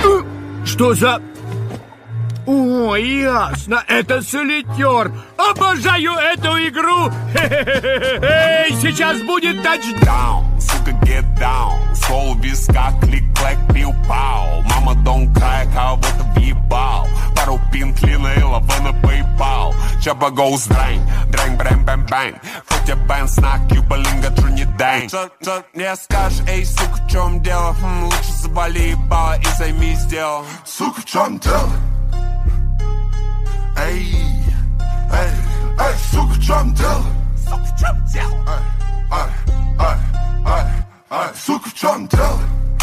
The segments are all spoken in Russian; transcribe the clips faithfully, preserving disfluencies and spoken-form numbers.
Что за... О, ясно, это солитер. Обожаю эту игру. Эй, сейчас будет тачдаун. Сука, get down. Сол виска, клик-клэк, пиу-пау. Мама, don't cry, кого-то въебал. Пару пин, клина и лава на PayPal. Чаба goes дрэнь, дрэнь, брэм, бэм, бэнь. Фотя бэн, снак, юбалинга, тру не дэнь. Что мне скажешь, эй, сука, в чем дело? Хм, лучше завали ебало и займись делом. Сука, в чем дело? Эй, эй, эй, сука, в чем дело? Сука, в чем дело? Эй, эй, эй, эй, эй, сука, в чем дело?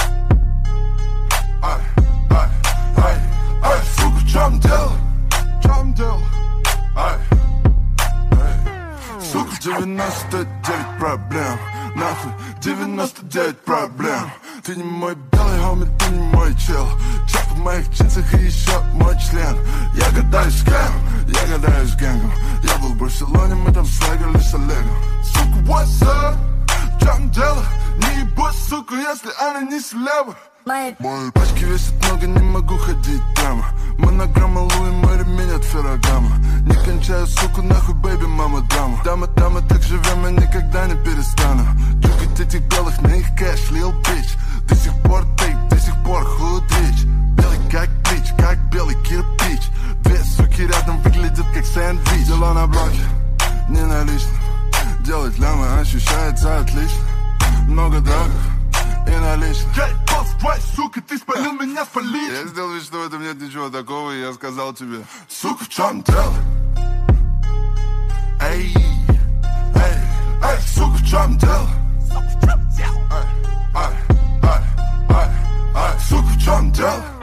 Эй, эй, эй, эй, сука, в чем дело? В чем дело? Эй, эй, сука, девяносто девять проблем. Нахуй, девяносто девять проблем. Ты не мой белый хоми, ты не мой чел. Чек в моих джинсах и еще мой член. Я гадаю с кем, я гадаю с гэнгом. Я был в Барселоне, мы там слэгали с Олегом. Сука, what's up? В чем дело? Не ебать, сука, если она не слева. Мои пачки весят много, не могу ходить прямо. Монограмма Луи, мой ремень от Феррагама. Не кончаю, суку, нахуй, бэйби, мама, дама. Дама, дама, так живем, я никогда не перестану. Дюкать этих белых на их кэш, лил бич. До сих пор тейк, до сих пор худрич. Белый как плич, как белый кирпич. Две суки рядом выглядят как сэндвич. Дела на блоке, не налично. Делать лямы ощущается отлично. Много драгов и налично. Эй, босс, твой, сука, ты спалил меня с полицией. Я сделал вид, что в этом нет ничего такого, и я сказал тебе: сука, в чем дело? Эй, эй, эй, сука, в чем дело? Сука, в чем дело? Эй, эй, эй, эй, эй, сука, в чем дело?